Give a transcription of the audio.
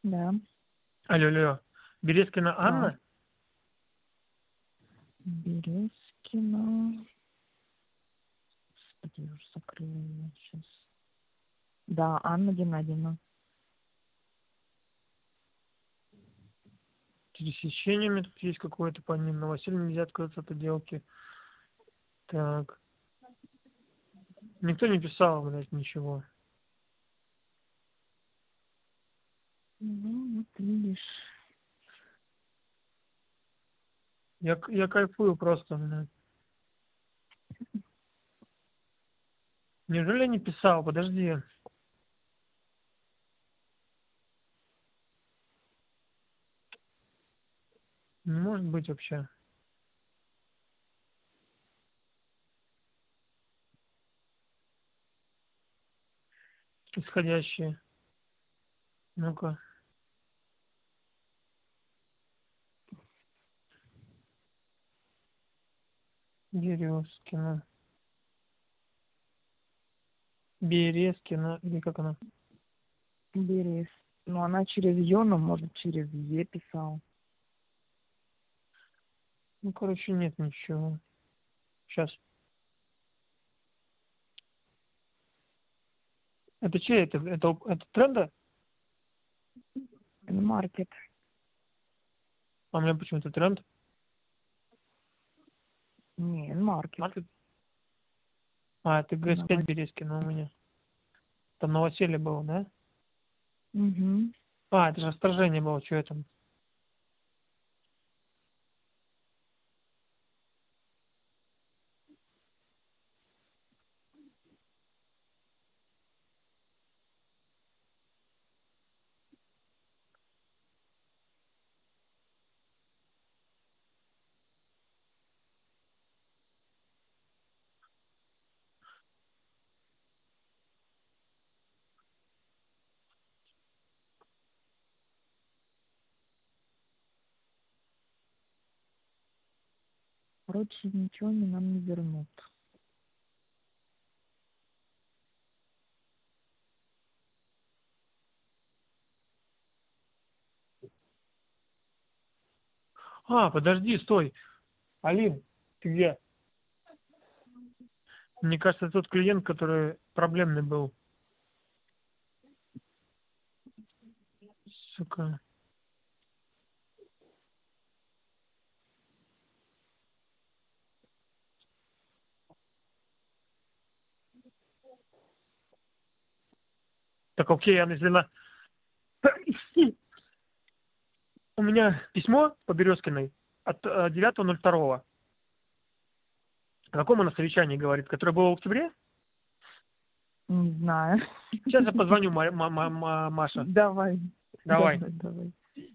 Да. Алло, алло. Березкина Да. Анна? Березкина. Господи, я уже закрыла ее сейчас. Да, Анна Геннадьевна. Пересечениями тут есть какое-то по ним. На Василия нельзя отказаться от отделки. Так. Никто не писал, блядь, ничего. Ну, вот видишь. Я кайфую просто, блядь. Неужели я не писал? Подожди. Не может быть вообще. Исходящие. Ну-ка. Березкина. Березкина. Или как она? Берез. Ну, она через Ё, но может через Е писал. Ну, короче, нет ничего. Сейчас. Это чей? Это тренда? Маркет. А у меня почему-то тренд. Не, маркет. Маркет? А, это ГС5 Березкина у меня. Там новоселье было, да? Угу. А, это же расторжение было, что это? Короче, ничего они нам не вернут. А, подожди, стой. Алин, ты где? Мне кажется, тот клиент, который проблемный был. Сука. Так, окей, Анна Зелена. У меня письмо по Березкиной от 9.02. О каком она совещании говорит? Которое было в октябре? Не знаю. Сейчас я позвоню, Маша. Давай. Давай. Давай.